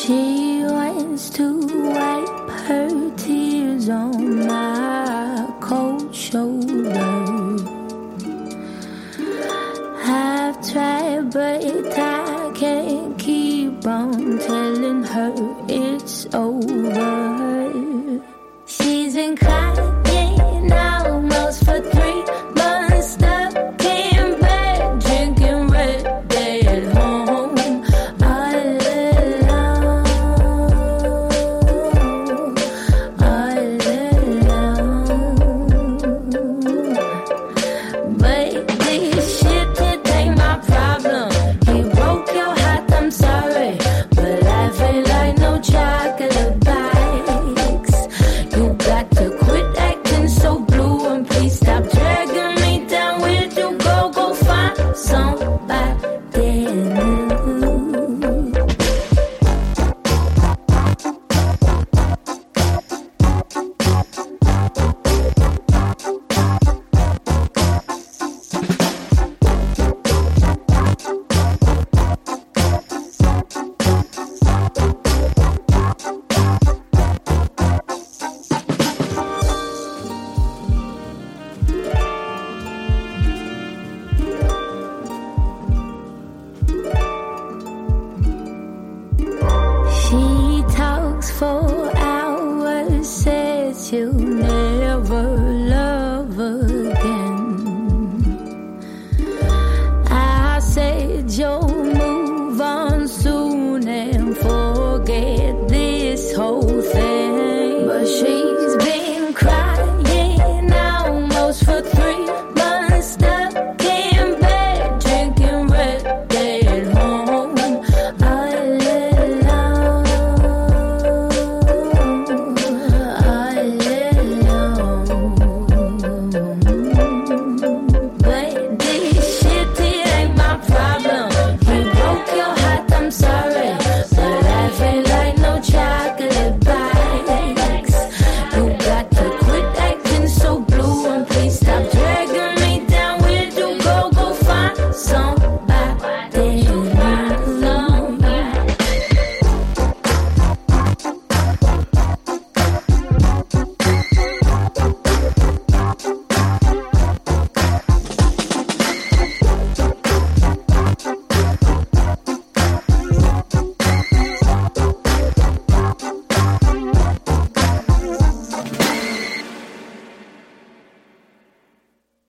She wants to wipe her tears on my cold shoulder. I've tried, but I can't keep on telling her it's over. She's been crying almost for 3 months, stuck in bed, drinking Red Day at home, all alone, all alone. But this shit, it ain't my problem. He broke your heart, I'm sorry, but life ain't like no chocolate bites. You got to quit acting so blue and please stop dragging me down. Where'd you go? Go find somebody new. She talks for hours, says she'll never love again. I said you'll move on soon and forget this whole thing.